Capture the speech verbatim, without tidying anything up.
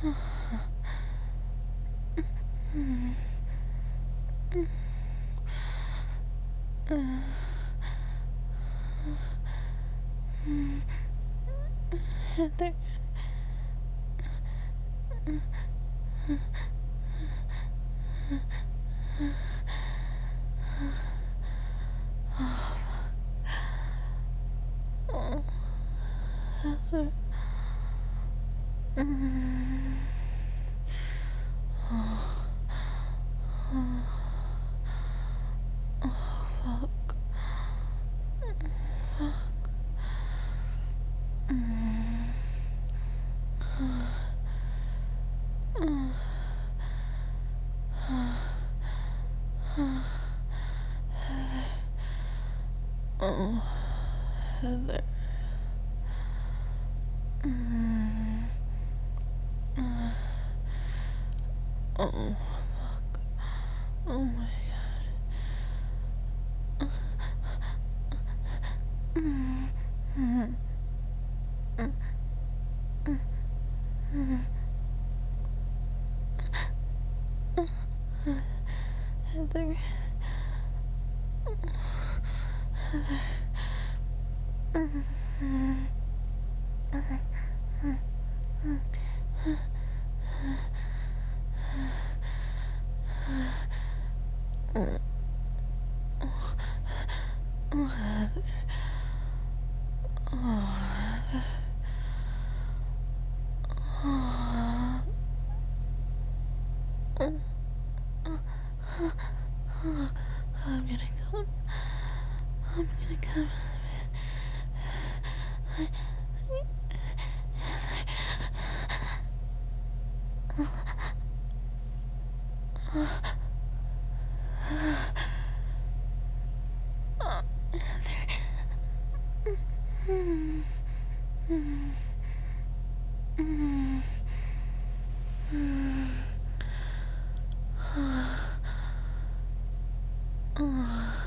Heather. Oh, Heather. Mm. Oh, oh, oh, fuck. Fuck. Mm. Oh, oh, Heather. Mm. Oh, fuck. Oh my god. Mm. Mm. Mm. Mm. Heather. Heather. Mm. Mm. Oh, Heather. Oh, Heather. Oh, oh, oh, I'm gonna come. I'm gonna come. Oh, Heather. Mm. Mm. Mm. Mm. Oh.